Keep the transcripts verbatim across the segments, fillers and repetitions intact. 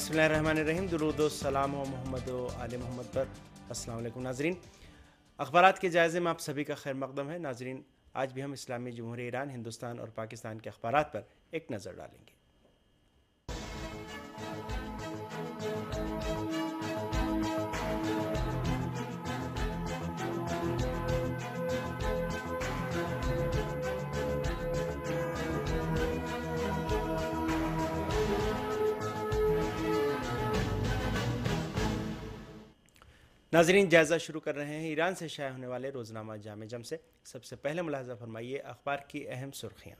बिस्मिल्लाहिर्रहमानिर्रहीम। दुरूद व सलाम व मोहम्मद व आले मोहम्मद पर। अस्सलाम वालेकुम नाजरीन, अखबारात के जायज़े में आप सभी का खैर मकदम है। नाजरीन, आज भी हम इस्लामी जमहूरियत ईरान, हिंदुस्तान और पाकिस्तान के अखबारात पर एक नज़र डालेंगे। नाजरीन, जायज़ा शुरू कर रहे हैं ईरान से शाया होने वाले रोज़नामा जामे जम से। सबसे पहले मुलाहज़ा फरमाइए अखबार की अहम सुर्खियाँ।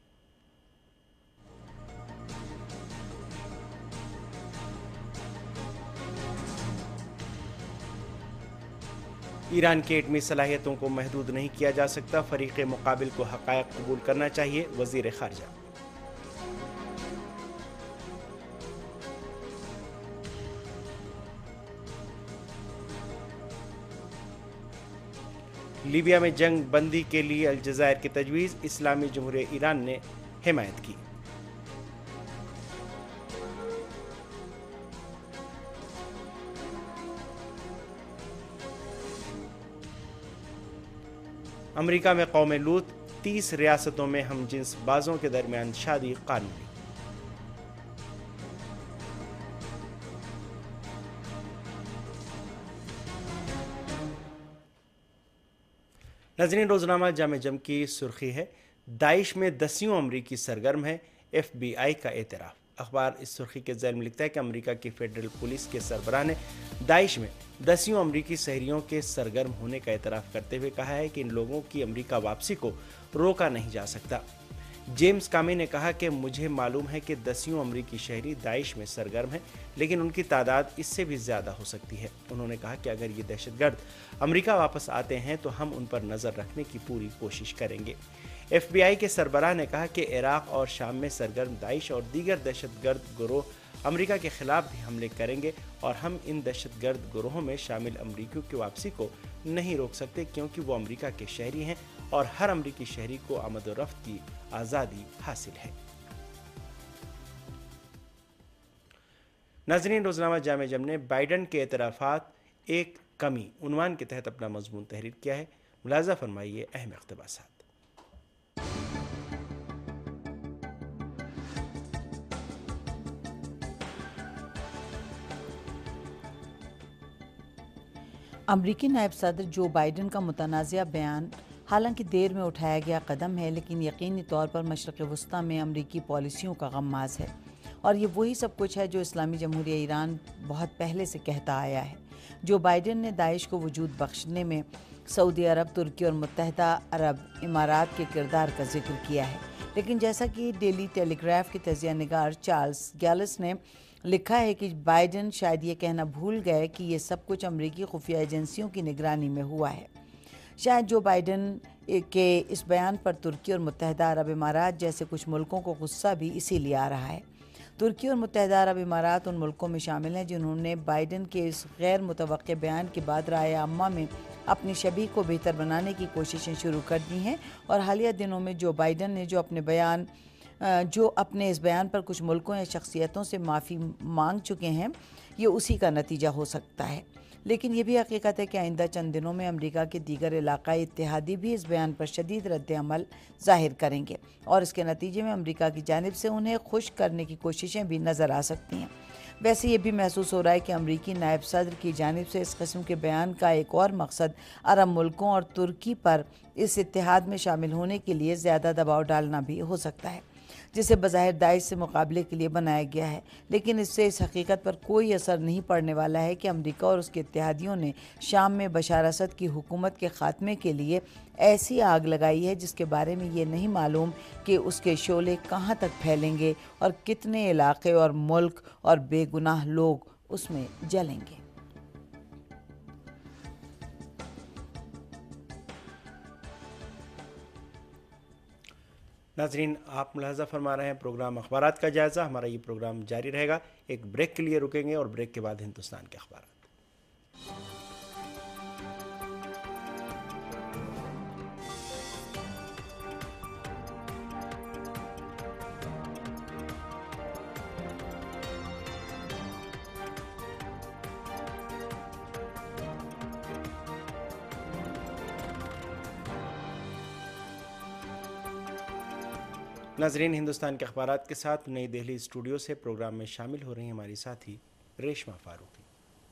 ईरान की एटमी सलाहियतों को महदूद नहीं किया जा सकता, फ़रीक़ मुक़ाबिल को हक़ाइक़ कबूल करना चाहिए, वज़ीर ख़ारिजा। लीबिया में जंग बंदी के लिए अलजज़ायर की तजवीज़, इस्लामी जमहूरियत ईरान ने हिमायत की। अमेरिका में कौम लूत, तीस रियासतों में हम जिन्स बाजों के दरमियान शादी कानूनी। नाज़रीन, रोज़नामा जामे जम की सुर्खी है, दाइश में दसियों अमरीकी सरगर्म है, एफ बी आई का एतराफ़। अखबार इस सुर्खी के ज़ैल में लिखता है कि अमेरिका की फेडरल पुलिस के सरबराह ने दाइश में दसियों अमरीकी शहरियों के सरगर्म होने का एतराफ़ करते हुए कहा है कि इन लोगों की अमरीका वापसी को रोका नहीं जा सकता। जेम्स कामी ने कहा कि मुझे मालूम है कि दसियों अमरीकी शहरी दाइश में सरगर्म हैं, लेकिन उनकी तादाद इससे भी ज़्यादा हो सकती है। उन्होंने कहा कि अगर ये दहशतगर्द अमरीका वापस आते हैं तो हम उन पर नज़र रखने की पूरी कोशिश करेंगे। एफ बी आई के सरबराह ने कहा कि इराक़ और शाम में सरगर्म दाइश और दीगर दहशतगर्द गिरोह अमरीका के ख़िलाफ़ भी हमले करेंगे और हम इन दहशतगर्द गिरोहों में शामिल अमरीकियों की वापसी को नहीं रोक सकते, क्योंकि वो अमरीका के शहरी हैं और हर अमरीकी शहरी को आमद व रफ्त की आज़ादी हासिल है। नाज़रीन, रोज़नामा जामे जम ने बाइडन के एतराफ़ात एक कमी उन्वान के तहत अपना मज़मून तहरीर किया है। मुलाज़ा फरमाइए अहम इक़्तिबासात। अमरीकी नायब सदर जो बाइडन का मुतनाज़िया बयान हालांकि देर में उठाया गया कदम है, लेकिन यकीनी तौर पर मशरक़ वस्ता में अमरीकी पॉलिसियों का गम्माज़ है और ये वही सब कुछ है जो इस्लामी जमहूरियत ईरान बहुत पहले से कहता आया है। जो बाइडन ने दाइश को वजूद बख्शने में सऊदी अरब, तुर्की और मुत्तहिदा अरब इमारात के किरदार का जिक्र किया है, लेकिन जैसा कि डेली टेलीग्राफ के तजिया निगार चार्ल्स गैलिस ने लिखा है कि बाइडन शायद ये कहना भूल गए कि ये सब कुछ अमरीकी खुफिया एजेंसियों की निगरानी में हुआ है। शायद जो बाइडन के इस बयान पर तुर्की और मुत्तहिदा अरब इमारात जैसे कुछ मुल्कों को गुस्सा भी इसीलिए आ रहा है। तुर्की और मुत्तहिदा अरब इमारात उन मुल्कों में शामिल हैं जिन्होंने बाइडन के इस गैर मुतवक्के बयान के बाद राय आम्मा में अपनी शबीह को बेहतर बनाने की कोशिशें शुरू कर दी हैं और हालिया दिनों में जो बाइडन ने जो अपने बयान जो अपने इस बयान पर कुछ मुल्कों या शख्सियतों से माफ़ी मांग चुके हैं, ये उसी का नतीजा हो सकता है। लेकिन ये भी हकीकत है कि आइंदा चंद दिनों में अमेरिका के दीगर इलाकाई इत्तेहादी भी इस बयान पर शदीद रद्द अमल ज़ाहिर करेंगे और इसके नतीजे में अमेरिका की जानिब से उन्हें खुश करने की कोशिशें भी नज़र आ सकती हैं। वैसे ये भी महसूस हो रहा है कि अमरीकी नायब सदर की जानिब से इस किस्म के बयान का एक और मकसद अरब मुल्कों और तुर्की पर इस इत्तेहाद में शामिल होने के लिए ज़्यादा दबाव डालना भी हो सकता है, जिसे बज़ाहिर दाइश से मुकाबले के लिए बनाया गया है। लेकिन इससे इस हकीकत पर कोई असर नहीं पड़ने वाला है कि अमेरिका और उसके इत्तेहादियों ने शाम में बशार असद की हुकूमत के ख़ात्मे के लिए ऐसी आग लगाई है जिसके बारे में ये नहीं मालूम कि उसके शोले कहाँ तक फैलेंगे और कितने इलाके और मुल्क और बेगुनाह लोग उसमें जलेंगे। नाज़रीन, आप मुलाहज़ा फरमा रहे हैं प्रोग्राम अखबारात का जायज़ा। हमारा ये प्रोग्राम जारी रहेगा। एक ब्रेक के लिए रुकेंगे और ब्रेक के बाद हिंदुस्तान के अखबार। नाजरीन, हिंदुस्तान के अखबारात के साथ नई दिल्ली स्टूडियो से प्रोग्राम में शामिल हो रही हैं हमारी साथी रेशमा फारूकी।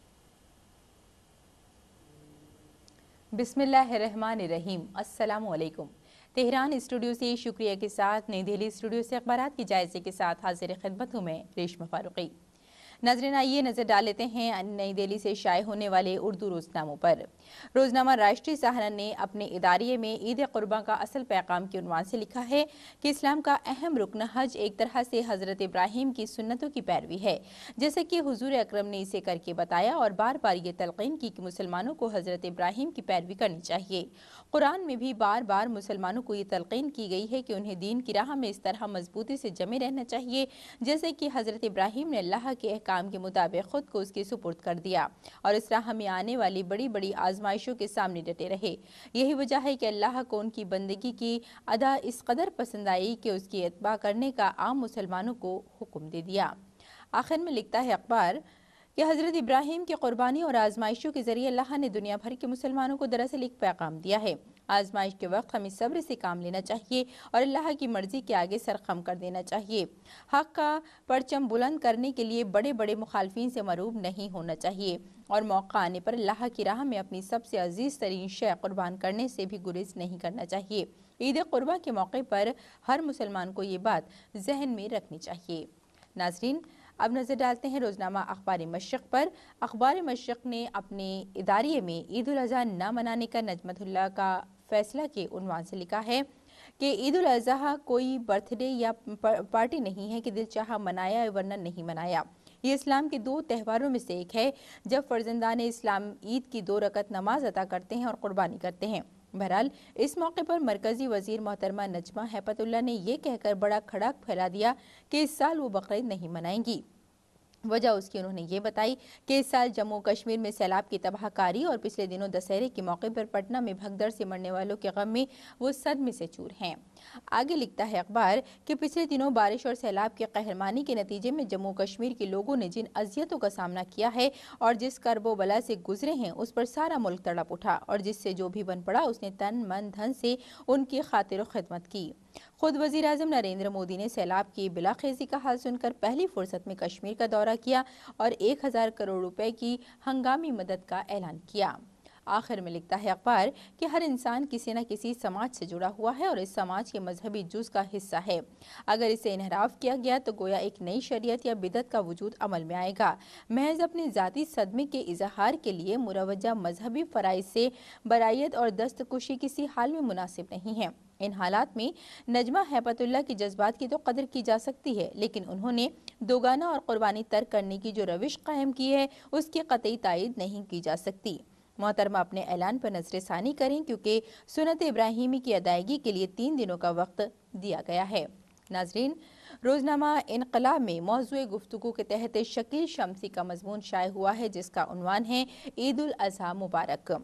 बिस्मिल्लाहिर्रहमानिर्रहीम, अस्सलामु अलैकुम। तेहरान स्टूडियो से शुक्रिया के साथ नई दिल्ली स्टूडियो से अखबारात की जायजे के साथ हाजिर खिदमत हूँ मैं रेशमा फारूकी। नाज़रीन, आइए नज़र डाल लेते हैं नई दिल्ली से शाये होने वाले उर्दू रोजनामों पर। रोजनामा राष्ट्रीय सहारा ने अपने इदारिये में ईद कुर्बान का असल पैगाम के उन्वान से लिखा है कि इस्लाम का अहम रुकन हज एक तरह से हजरत इब्राहिम की सुन्नतों की पैरवी है, जैसे कि हुजूर अकरम ने इसे करके बताया और बार बार ये तलकीन की कि मुसलमानों को हजरत इब्राहिम की पैरवी करनी चाहिए। कुरान में भी बार बार मुसलमानों को ये तलकीन की गई है कि उन्हें दीन की राह में इस तरह मजबूती से जमे रहना चाहिए जैसे कि हजरत इब्राहिम ने अल्लाह के काम के मुताबिक खुद को उसके सुपुर्द कर दिया और इस राह में आने वाली बड़ी बड़ी आजमाइशों के सामने डटे रहे। यही वजह है कि अल्लाह को उनकी बंदगी की अदा इस कदर पसंद आई कि उसकी इत्बा करने का आम मुसलमानों को हुक्म दे दिया। आखिर में लिखता है अखबार कि हजरत इब्राहिम की कुर्बानी और आजमाइशों के जरिए अल्लाह ने दुनिया भर के मुसलमानों को दरअसल एक पैगाम दिया है। आजमाइश के वक्त हमें सब्र से काम लेना चाहिए और अल्लाह की मर्जी के आगे सर खम कर देना चाहिए। हक का परचम बुलंद करने के लिए बड़े बड़े मुखालफिन से मरूब नहीं होना चाहिए और मौका आने पर अल्लाह की राह में अपनी सबसे अजीज तरीन शय कुर्बान करने से भी गुरेज नहीं करना चाहिए। ईद कुर्बा के मौके पर हर मुसलमान को ये बात जहन में रखनी चाहिए। नाजरीन, अब नज़र डालते हैं रोजनामा अखबार मशरक़ पर। अखबार मशरक़ ने अपने इदारिये में ईद उल अज़हा न मनाने का नजमतुल्लाह का फैसला के उन्वान से लिखा है कि ईद उल अज़हा कोई बर्थडे या पार्टी नहीं है कि दिल चाहा मनाया वरना नहीं मनाया। ये इस्लाम के दो त्यौहारों में से एक है जब फर्जंदान इस्लाम ईद की दो रकत नमाज अदा करते हैं और कुर्बानी करते हैं। बहरहाल, इस मौके पर मरकजी वजीर मोहतरमा नजमा हैपतुल्लाह ने यह कहकर बड़ा खड़ाक फैला दिया कि इस साल वो बकरीद नहीं मनाएंगी। वजह उसकी उन्होंने ये बताई कि इस साल जम्मू कश्मीर में सैलाब की तबाहकारी और पिछले दिनों दशहरे के मौके पर पटना में भगदड़ से मरने वालों के गम में वो सदमे से चूर हैं। आगे लिखता है अखबार कि पिछले दिनों बारिश और सैलाब की कहरमानी के नतीजे में जम्मू कश्मीर के लोगों ने जिन अजियतों का सामना किया है और जिस करबो बला से गुजरे हैं उस पर सारा मुल्क तड़प उठा और जिससे जो भी बन पड़ा उसने तन मन धन से उनकी खातिर खिदमत की। खुद वजीर आजम नरेंद्र मोदी ने सैलाब की बिलाखेजी का हाल सुनकर पहली फुर्सत में कश्मीर का दौरा किया और एक हजार करोड़ रुपए की हंगामी मदद का ऐलान किया। आखिर में लिखता है अखबार कि हर इंसान किसी न किसी समाज से जुड़ा हुआ है और इस समाज के मजहबी जुज का हिस्सा है। अगर इसे इनहराफ किया गया तो गोया एक नई शरीयत या बिदत का वजूद अमल में आएगा। महज अपने जाती सदमे के इजहार के लिए मुरवजा मजहबी फराइज से बरायत और दस्तकुशी किसी हाल में मुनासिब नहीं है। इन हालात में नजमा हैपतुल्लाह की जज्बात की तो कदर की जा सकती है, लेकिन उन्होंने दोगाना और कुर्बानी तर्क करने की जो रविश कायम की है उसकी कतई तायद नहीं की जा सकती। मोहतरमा अपने ऐलान पर नजरसानी करें क्योंकि सुन्नत इब्राहिमी की अदायगी के लिए तीन दिनों का वक्त दिया गया है। नाजरीन, रोजनामा इनकलाब में मौजूए गुफ्तगू के तहत शकील शमसी का मजमून शाये हुआ है जिसका उन्वान है ईद उल अज़हा मुबारक।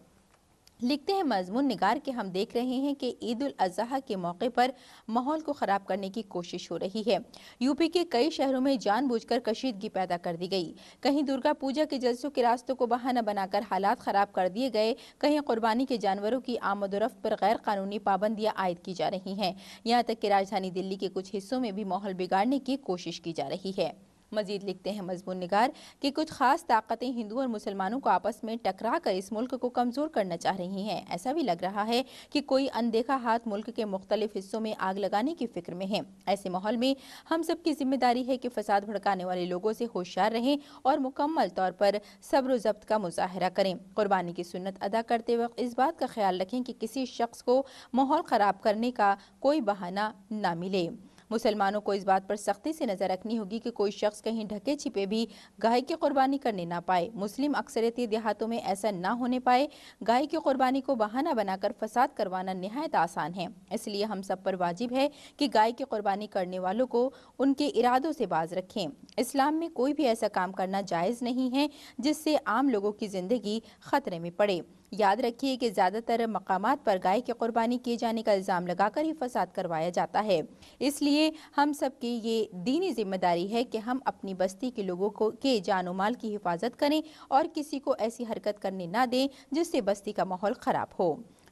लिखते हैं मजमून निगार के हम देख रहे हैं कि ईद उल अज़हा के मौके पर माहौल को ख़राब करने की कोशिश हो रही है। यूपी के कई शहरों में जानबूझकर कशीदगी पैदा कर दी गई। कहीं दुर्गा पूजा के जलसों के रास्तों को बहाना बनाकर हालात ख़राब कर दिए गए, कहीं कुर्बानी के जानवरों की आमदोरफ्त पर गैर कानूनी पाबंदियां आयद की जा रही हैं। यहाँ तक कि राजधानी दिल्ली के कुछ हिस्सों में भी माहौल बिगाड़ने की कोशिश की जा रही है। मजीद लिखते हैं मजमून निगार कि कुछ खास ताकतें हिंदू और मुसलमानों को आपस में टकरा कर इस मुल्क को कमजोर करना चाह रही हैं। ऐसा भी लग रहा है कि कोई अनदेखा हाथ मुल्क के मुख्तलिफ हिस्सों में आग लगाने की फिक्र में है। ऐसे माहौल में हम सबकी जिम्मेदारी है कि फसाद भड़काने वाले लोगों से होशियार रहें और मुकम्मल तौर पर सब्र ज़ब्त का मुजाहरा करें। कुर्बानी की सुन्नत अदा करते वक्त इस बात का ख्याल रखें कि किसी शख्स को माहौल ख़राब करने का कोई बहाना ना मिले। मुसलमानों को इस बात पर सख्ती से नजर रखनी होगी कि कोई शख्स कहीं ढके छिपे भी गाय की कुर्बानी करने ना पाए। मुस्लिम अक्सरियती देहातों में ऐसा ना होने पाए। गाय की कुर्बानी को बहाना बनाकर फसाद करवाना निहायत आसान है, इसलिए हम सब पर वाजिब है कि गाय की कुर्बानी करने वालों को उनके इरादों से बाज रखें। इस्लाम में कोई भी ऐसा काम करना जायज़ नहीं है जिससे आम लोगों की जिंदगी खतरे में पड़े। याद रखिए कि ज़्यादातर मकामात पर गाय की कुर्बानी किए जाने का इल्ज़ाम लगाकर ही फसाद करवाया जाता है। इसलिए हम सब की ये दीनी जिम्मेदारी है कि हम अपनी बस्ती के लोगों को के जान और माल की हिफाजत करें और किसी को ऐसी हरकत करने ना दें जिससे बस्ती का माहौल ख़राब हो।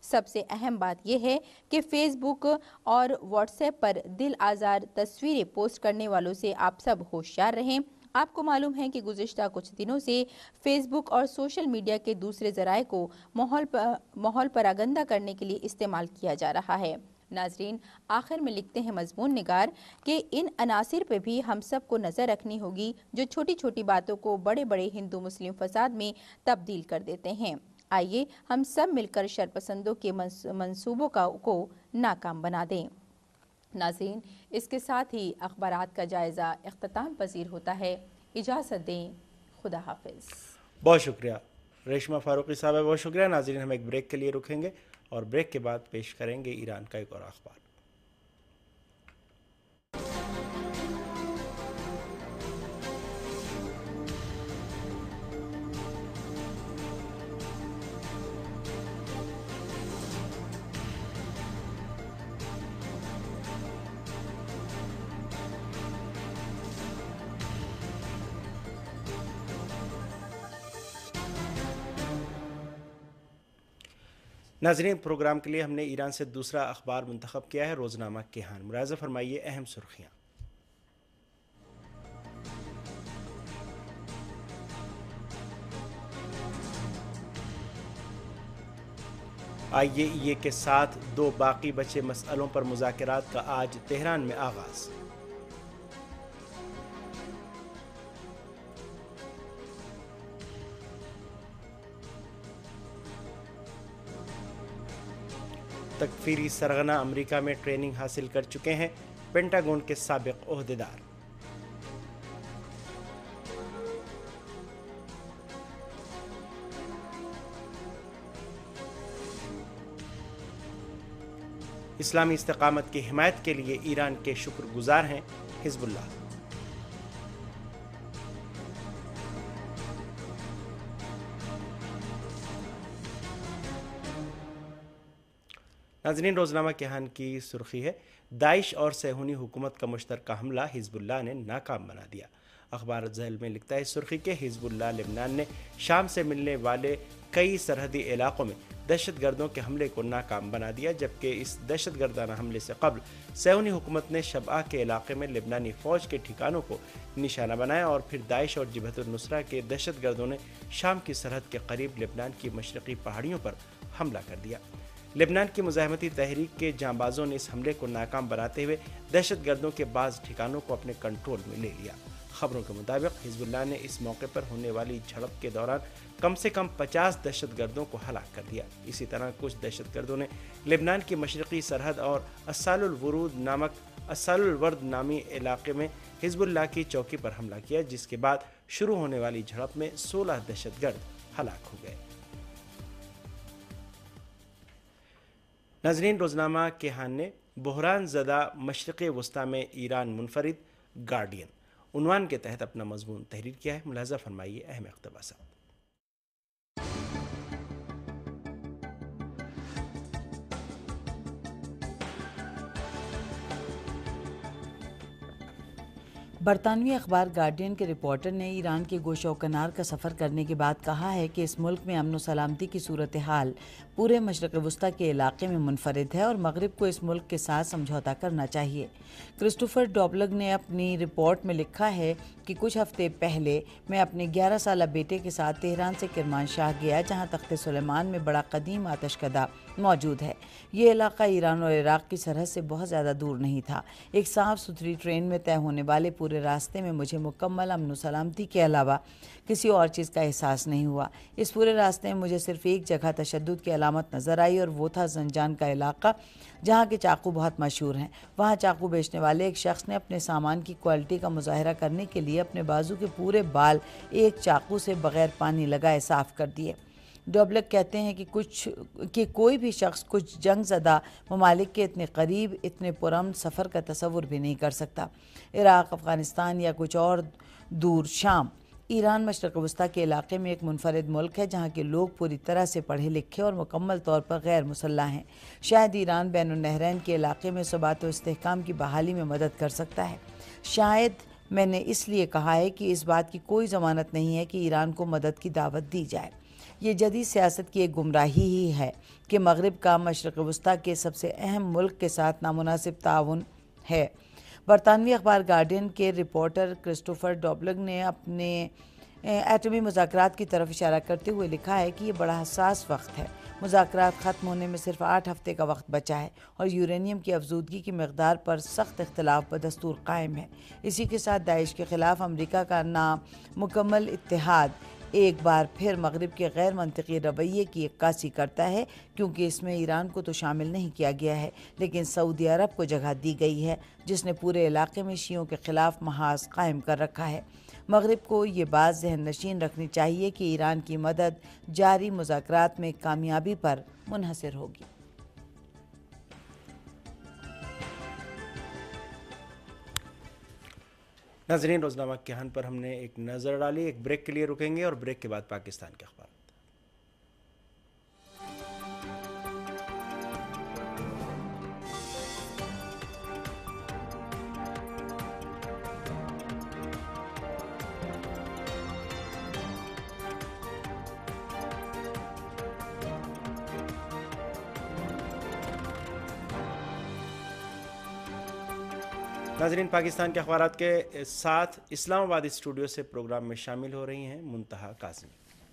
سب سے اہم بات یہ ہے کہ فیس بک اور واٹس ایپ پر دل آزار تصویریں پوسٹ کرنے والوں سے آپ سب ہوشیار رہیں۔ آپ کو معلوم ہے کہ گزشتہ کچھ دنوں سے فیس بک اور سوشل میڈیا کے دوسرے ذرائع کو ماحول ماحول پراگندہ کرنے کے لیے استعمال کیا جا رہا ہے۔ ناظرین، آخر میں لکھتے ہیں مضمون نگار کہ ان عناصر پہ بھی ہم سب کو نظر رکھنی ہوگی جو چھوٹی چھوٹی باتوں کو بڑے بڑے ہندو مسلم فساد میں تبدیل کر دیتے ہیں۔ آئیے ہم سب مل کر شرپسندوں کے منصوبوں کو ناکام بنا دیں۔ ناظرین، اس کے ساتھ ہی اخبارات کا جائزہ اختتام پذیر ہوتا ہے۔ اجازت دیں، خدا حافظ۔ بہت شکریہ ریشمہ فاروقی صاحبہ، بہت شکریہ۔ ناظرین، ہم ایک بریک کے لیے رکیں گے اور بریک کے بعد پیش کریں گے ایران کا ایک اور اخبار۔ ناظرین، پروگرام کے لیے ہم نے ایران سے دوسرا اخبار منتخب کیا ہے، روزنامہ کیہان۔ ملاحظہ فرمائیے اہم سرخیاں۔ آئی اے ای اے کے ساتھ دو باقی بچے مسئلوں پر مذاکرات کا آج تہران میں آغاز۔ تکفیری سرغنہ امریکہ میں ٹریننگ حاصل کر چکے ہیں پینٹاگون کے سابق عہدیدار۔ اسلامی استقامت کی حمایت کے لیے ایران کے شکر گزار ہیں حزب اللہ۔ ناظرین، روزنامہ کیہان کی سرخی ہے، داعش اور صہیونی حکومت کا مشترکہ حملہ حزب اللہ نے ناکام بنا دیا۔ اخبار ذیل میں لکھتا ہے سرخی کے حزب اللہ لبنان نے شام سے ملنے والے کئی سرحدی علاقوں میں دہشت گردوں کے حملے کو ناکام بنا دیا، جبکہ اس دہشت گردانہ حملے سے قبل صہیونی حکومت نے شبعہ کے علاقے میں لبنانی فوج کے ٹھکانوں کو نشانہ بنایا اور پھر داعش اور جبہت النصرہ کے دہشت گردوں نے شام کی سرحد کے قریب لبنان کی مشرقی پہاڑیوں پر حملہ کر دیا۔ لبنان کی مزاحمتی تحریک کے جانبازوں نے اس حملے کو ناکام بناتے ہوئے دہشت گردوں کے بعض ٹھکانوں کو اپنے کنٹرول میں لے لیا۔ خبروں کے مطابق حزب اللہ نے اس موقع پر ہونے والی جھڑپ کے دوران کم سے کم پچاس دہشت گردوں کو ہلاک کر دیا۔ اسی طرح کچھ دہشت گردوں نے لبنان کی مشرقی سرحد اور اسال الورود نامک اسال الورد نامی علاقے میں حزب اللہ کی چوکی پر حملہ کیا، جس کے بعد شروع ہونے والی جھڑپ میں سولہ دہشت گرد ہلاک ہو گئے۔ ناظرین، روزنامہ کیہان نے بحران زدہ مشرق وسطی میں ایران منفرد گارڈین عنوان کے تحت اپنا مضمون تحریر کیا ہے۔ ملاحظہ فرمائیے اہم اقتباسات۔ برطانوی اخبار گارڈین کے رپورٹر نے ایران کے گوشہ و کنار کا سفر کرنے کے بعد کہا ہے کہ اس ملک میں امن و سلامتی کی صورتحال پورے مشرق وسطی کے علاقے میں منفرد ہے اور مغرب کو اس ملک کے ساتھ سمجھوتا کرنا چاہیے۔ کرسٹوفر ڈوبلگ نے اپنی رپورٹ میں لکھا ہے کہ کچھ ہفتے پہلے میں اپنے گیارہ سالہ بیٹے کے ساتھ تہران سے کرمانشاہ گیا، جہاں تخت سلیمان میں بڑا قدیم آتش کدہ موجود ہے۔ یہ علاقہ ایران اور عراق کی سرحد سے بہت زیادہ دور نہیں تھا۔ ایک صاف ستھری ٹرین میں طے ہونے والے پورے راستے میں مجھے مکمل امن و سلامتی کے علاوہ کسی اور چیز کا احساس نہیں ہوا۔ اس پورے راستے میں مجھے صرف ایک جگہ تشدد کی علامت نظر آئی اور وہ تھا زنجان کا علاقہ، جہاں کے چاقو بہت مشہور ہیں۔ وہاں چاقو بیچنے والے ایک شخص نے اپنے سامان کی کوالٹی کا مظاہرہ کرنے کے لیے اپنے بازو کے پورے بال ایک چاقو سے بغیر پانی لگائے صاف کر دیے۔ ڈوبلک کہتے ہیں کہ کچھ کہ کوئی بھی شخص کچھ جنگ زدہ ممالک کے اتنے قریب اتنے پرامن سفر کا تصور بھی نہیں کر سکتا۔ عراق، افغانستان یا کچھ اور دور شام، ایران مشرق وسطی کے علاقے میں ایک منفرد ملک ہے جہاں کے لوگ پوری طرح سے پڑھے لکھے اور مکمل طور پر غیر مسلح ہیں۔ شاید ایران بین النہرین کے علاقے میں ثبات و استحکام کی بحالی میں مدد کر سکتا ہے۔ شاید میں نے اس لیے کہا ہے کہ اس بات کی کوئی ضمانت نہیں ہے کہ ایران کو مدد کی دعوت دی جائے۔ یہ جدید سیاست کی ایک گمراہی ہی ہے کہ مغرب کا مشرق وسطیٰ کے سب سے اہم ملک کے ساتھ نامناسب تعاون ہے۔ برطانوی اخبار گارڈین کے رپورٹر کرسٹوفر ڈوبلگ نے اپنے ایٹمی مذاکرات کی طرف اشارہ کرتے ہوئے لکھا ہے کہ یہ بڑا حساس وقت ہے۔ مذاکرات ختم ہونے میں صرف آٹھ ہفتے کا وقت بچا ہے اور یورینیم کی افزودگی کی مقدار پر سخت اختلاف بدستور قائم ہے۔ اسی کے ساتھ داعش کے خلاف امریکہ کا نامکمل اتحاد ایک بار پھر مغرب کے غیر منطقی رویے کی عکاسی کرتا ہے، کیونکہ اس میں ایران کو تو شامل نہیں کیا گیا ہے لیکن سعودی عرب کو جگہ دی گئی ہے، جس نے پورے علاقے میں شیعوں کے خلاف محاذ قائم کر رکھا ہے۔ مغرب کو یہ بات ذہن نشین رکھنی چاہیے کہ ایران کی مدد جاری مذاکرات میں کامیابی پر منحصر ہوگی۔ ناظرین، روزنامہ کہان پر ہم نے ایک نظر ڈالی، ایک بریک کے لیے رکیں گے اور بریک کے بعد پاکستان کے اخبار۔ ناظرین، پاکستان کے اخبارات کے ساتھ اسلام آباد اسٹوڈیو سے پروگرام میں شامل ہو رہی ہیں منتہا کاظمی۔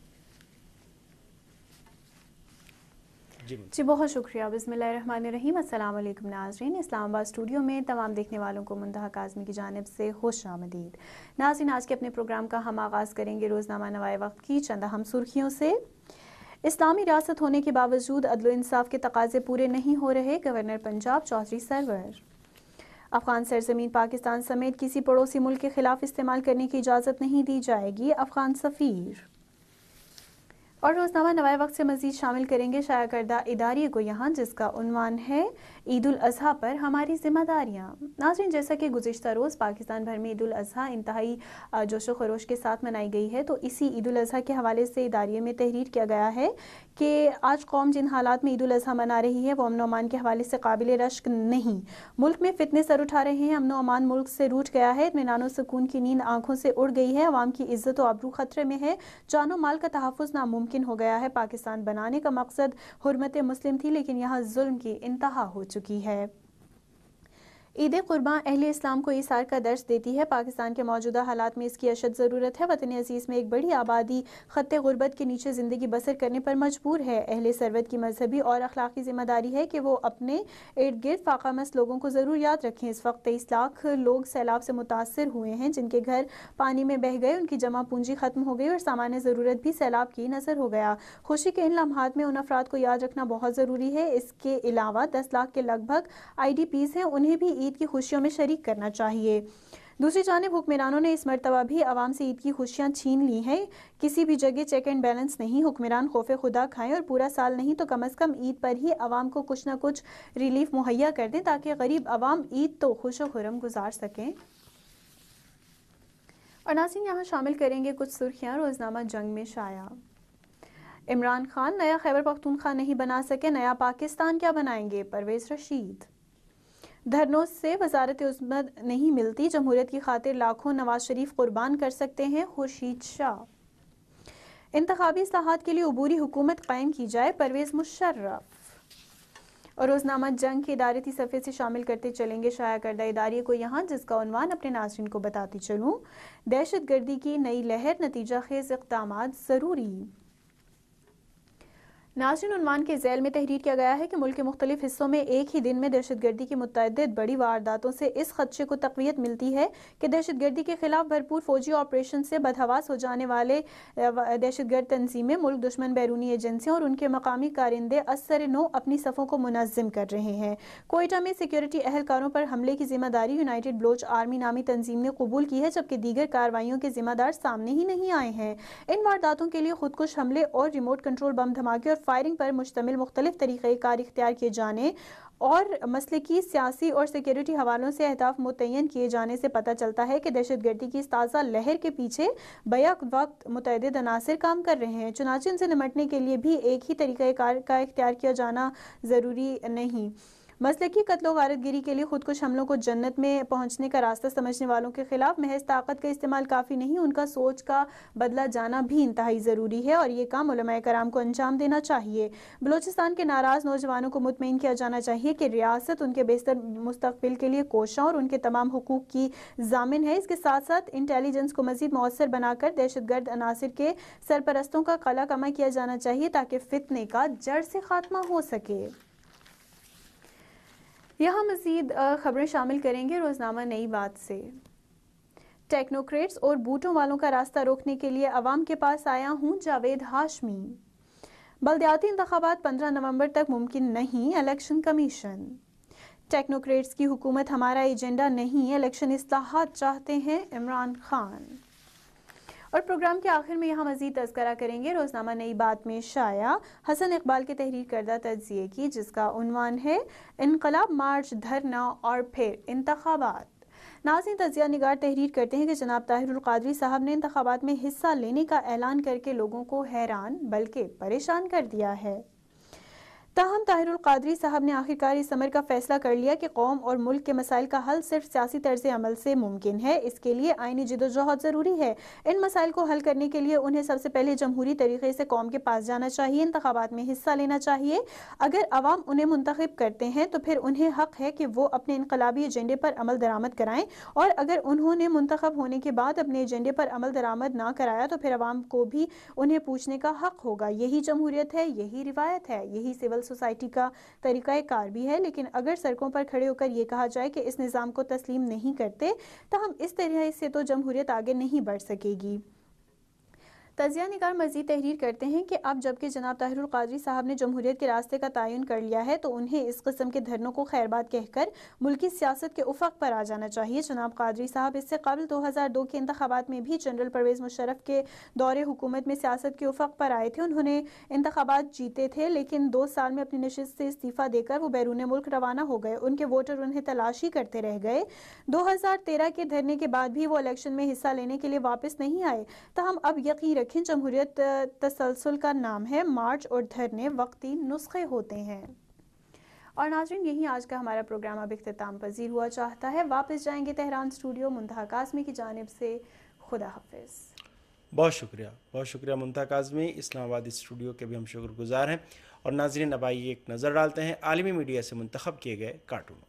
جی جی بہت شکریہ۔ بسم اللہ الرحمن الرحیم۔ السلام علیکم ناظرین، اسلام آباد اسٹوڈیو میں تمام دیکھنے والوں کو منتہا کاظمی کی جانب سے خوش آمدید۔ ناظرین، آج کے اپنے پروگرام کا ہم آغاز کریں گے روزنامہ نوائے وقت کی چند اہم سرخیوں سے۔ اسلامی ریاست ہونے کے باوجود عدل و انصاف کے تقاضے پورے نہیں ہو رہے، گورنر پنجاب چودھری سرور۔ افغان سرزمین پاکستان سمیت کسی پڑوسی ملک کے خلاف استعمال کرنے کی اجازت نہیں دی جائے گی، افغان سفیر۔ اور روزنامہ نوائے وقت سے مزید شامل کریں گے شائع کردہ اداریے کو یہاں، جس کا عنوان ہے عید الاضحیٰ پر ہماری ذمہ داریاں۔ ناظرین، جیسا کہ گزشتہ روز پاکستان بھر میں عید الاضحیٰ انتہائی جوش و خروش کے ساتھ منائی گئی ہے، تو اسی عید الاضحیٰ کے حوالے سے اداریے میں تحریر کیا گیا ہے کہ آج قوم جن حالات میں عید الاضحیٰ منا رہی ہے وہ امن و امان کے حوالے سے قابل رشک نہیں۔ ملک میں فتنے سر اٹھا رہے ہیں، امن و امان ملک سے روٹ گیا ہے، اطمینان و سکون کی نیند آنکھوں سے اڑ گئی ہے، عوام کی عزت و آبرو خطرے میں ہے، جان و مال کا تحفظ ناممکن ہو گیا ہے۔ پاکستان بنانے کا مقصد حرمت مسلم تھی، لیکن یہاں ظلم کی انتہا ہو چکی ہے۔ عید قرباں اہل اسلام کو ایثار کا درس دیتی ہے۔ پاکستان کے موجودہ حالات میں اس کی اشد ضرورت ہے۔ وطن عزیز میں ایک بڑی آبادی خط غربت کے نیچے زندگی بسر کرنے پر مجبور ہے۔ اہل ثروت کی مذہبی اور اخلاقی ذمہ داری ہے کہ وہ اپنے ارد گرد فاقہ مست لوگوں کو ضرور یاد رکھیں۔ اس وقت تیئیس لاکھ لوگ سیلاب سے متاثر ہوئے ہیں، جن کے گھر پانی میں بہہ گئے، ان کی جمع پونجی ختم ہو گئی اور سامان ضرورت بھی سیلاب کی نظر ہو گیا۔ خوشی کے ان لمحات میں ان افراد کو یاد رکھنا بہت ضروری ہے۔ اس کے علاوہ دس لاکھ کے لگ بھگ آئی ڈی پیز ہیں، انہیں بھی عید کی خوشیوں میں شریک کرنا چاہیے۔ دوسری جانب حکمرانوں نے اس مرتبہ بھی عوام سے عید کی خوشیاں چھین لی ہیں۔ کسی بھی جگہ چیک اینڈ بیلنس نہیں۔ حکمران خوف خدا کھائیں اور پورا سال نہیں تو کم از کم عید پر ہی عوام کو کچھ نہ کچھ ریلیف مہیا کر دیں، تاکہ غریب عوام عید تو خوش و خرم گزار سکیں۔ اور ناظرین، یہاں شامل کریں گے کچھ سرخیاں روزنامہ جنگ میں شائع۔ عمران خان نیا خیبر پختونخوا نہیں بنا سکے، نیا پاکستان کیا بنائیں گے، پرویز رشید۔ دھرنوں سے وزارت عظمت نہیں ملتی، جمہوریت کی خاطر لاکھوں نواز شریف قربان کر سکتے ہیں، خورشید شاہ۔ انتخابی اصلاحات کے لیے عبوری حکومت قائم کی جائے، پرویز مشرف۔ اور روزنامہ جنگ کے ادارتی صفحے سے شامل کرتے چلیں گے شائع کردہ اداریے کو یہاں، جس کا عنوان اپنے ناظرین کو بتاتی چلوں، دہشت گردی کی نئی لہر، نتیجہ خیز اقدامات ضروری۔ ناظرین، عنوان کے ذیل میں تحریر کیا گیا ہے کہ ملک کے مختلف حصوں میں ایک ہی دن میں دہشت گردی کی متعدد بڑی وارداتوں سے اس خدشے کو تقویت ملتی ہے کہ دہشت گردی کے خلاف بھرپور فوجی آپریشن سے بدحواس ہو جانے والے دہشت گرد تنظیمیں، ملک دشمن بیرونی ایجنسیاں اور ان کے مقامی کارندے اثر نو اپنی صفوں کو منظم کر رہے ہیں۔ کوئٹہ میں سیکیورٹی اہلکاروں پر حملے کی ذمہ داری یونائٹڈ بلوچ آرمی نامی تنظیم نے قبول کی ہے، جبکہ دیگر کارروائیوں کے ذمہ دار سامنے ہی نہیں آئے ہیں۔ ان وارداتوں کے لیے خودکش حملے اور ریموٹ کنٹرول بم دھماکے اور فائرنگ پر مشتمل مختلف طریقہ کار اختیار کیے جانے اور مسلکی، سیاسی اور سیکیورٹی حوالوں سے اہداف متعین کیے جانے سے پتہ چلتا ہے کہ دہشت گردی کی اس تازہ لہر کے پیچھے بیک وقت متعدد عناصر کام کر رہے ہیں، چنانچہ ان سے نمٹنے کے لیے بھی ایک ہی طریقہ کار کا اختیار کیا جانا ضروری نہیں۔ مسلکی قتل و غارت گیری کے لیے خودکش حملوں کو جنت میں پہنچنے کا راستہ سمجھنے والوں کے خلاف محض طاقت کا استعمال کافی نہیں، ان کا سوچ کا بدلہ جانا بھی انتہائی ضروری ہے اور یہ کام علماء کرام کو انجام دینا چاہیے۔ بلوچستان کے ناراض نوجوانوں کو مطمئن کیا جانا چاہیے کہ ریاست ان کے بہتر مستقبل کے لیے کوشاں اور ان کے تمام حقوق کی ضامن ہے۔ اس کے ساتھ ساتھ انٹیلیجنس کو مزید مؤثر بنا کر دہشت گرد عناصر کے سرپرستوں کا قلع کما کیا جانا چاہیے تاکہ فتنے کا جڑ سے خاتمہ ہو سکے۔ یہاں مزید خبریں شامل کریں گے روزنامہ نئی بات سے۔ ٹیکنوکریٹس اور بوٹوں والوں کا راستہ روکنے کے لیے عوام کے پاس آیا ہوں، جاوید ہاشمی۔ بلدیاتی انتخابات پندرہ نومبر تک ممکن نہیں، الیکشن کمیشن۔ ٹیکنوکریٹس کی حکومت ہمارا ایجنڈا نہیں، الیکشن اصلاحات چاہتے ہیں، عمران خان۔ اور پروگرام کے آخر میں یہاں مزید تذکرہ کریں گے روزنامہ نئی بات میں شائع حسن اقبال کے تحریر کردہ تجزیے کی، جس کا عنوان ہے انقلاب، مارچ، دھرنا اور پھر انتخابات۔ ناظرین، تجزیہ نگار تحریر کرتے ہیں کہ جناب طاہر القادری صاحب نے انتخابات میں حصہ لینے کا اعلان کر کے لوگوں کو حیران بلکہ پریشان کر دیا ہے۔ تاہم طاہر القادری صاحب نے آخرکار اس امر کا فیصلہ کر لیا کہ قوم اور ملک کے مسائل کا حل صرف سیاسی طرز عمل سے ممکن ہے، اس کے لیے آئینی جدوجہد ضروری ہے۔ ان مسائل کو حل کرنے کے لیے انہیں سب سے پہلے جمہوری طریقے سے قوم کے پاس جانا چاہیے، انتخابات میں حصہ لینا چاہیے۔ اگر عوام انہیں منتخب کرتے ہیں تو پھر انہیں حق ہے کہ وہ اپنے انقلابی ایجنڈے پر عمل درآمد کرائیں، اور اگر انہوں نے منتخب ہونے کے بعد اپنے ایجنڈے پر عمل درآمد نہ کرایا تو پھر عوام کو بھی انہیں پوچھنے کا حق ہوگا۔ یہی جمہوریت ہے، یہی روایت ہے، یہی سول سوسائٹی کا طریقہ کار بھی ہے۔ لیکن اگر سڑکوں پر کھڑے ہو کر یہ کہا جائے کہ اس نظام کو تسلیم نہیں کرتے تو ہم اس طرح سے تو جمہوریت آگے نہیں بڑھ سکے گی۔ تجزیہ نگار مزید تحریر کرتے ہیں کہ اب جبکہ جناب طاہر القادری صاحب نے جمہوریت کے راستے کا تعین کر لیا ہے تو انہیں اس قسم کے دھرنوں کو خیر بات کہہ کر ملکی سیاست کے افق پر آ جانا چاہیے۔ جناب قادری صاحب اس سے قبل دو ہزار دو کے انتخابات میں بھی جنرل پرویز مشرف کے دور حکومت میں سیاست کے افق پر آئے تھے۔ انہوں نے انتخابات جیتے تھے، لیکن دو سال میں اپنی نشست سے استعفیٰ دے کر وہ بیرون ملک روانہ ہو گئے۔ ان کے ووٹر انہیں تلاشی کرتے رہ گئے۔ دو ہزار تیرہ کے دھرنے کے بعد بھی وہ الیکشن میں حصہ لینے کے لیے واپس نہیں آئے۔ تاہم اب یقین رکھیں، جمہوریت تسلسل کا نام ہے، مارچ اور دھرنے وقتی نسخے ہوتے ہیں۔ اور ناظرین، یہی آج کا ہمارا پروگرام اب اختتام پذیر ہوا چاہتا ہے۔ واپس جائیں گے تہران اسٹوڈیو۔ منتہا کاظمی کی جانب سے خدا حافظ۔ بہت شکریہ بہت شکریہ منتہا کاظمی، اسلام آباد اسٹوڈیو کے بھی ہم شکر گزار ہیں۔ اور ناظرین، اب آئیے ایک نظر ڈالتے ہیں عالمی میڈیا سے منتخب کیے گئے کارٹونوں۔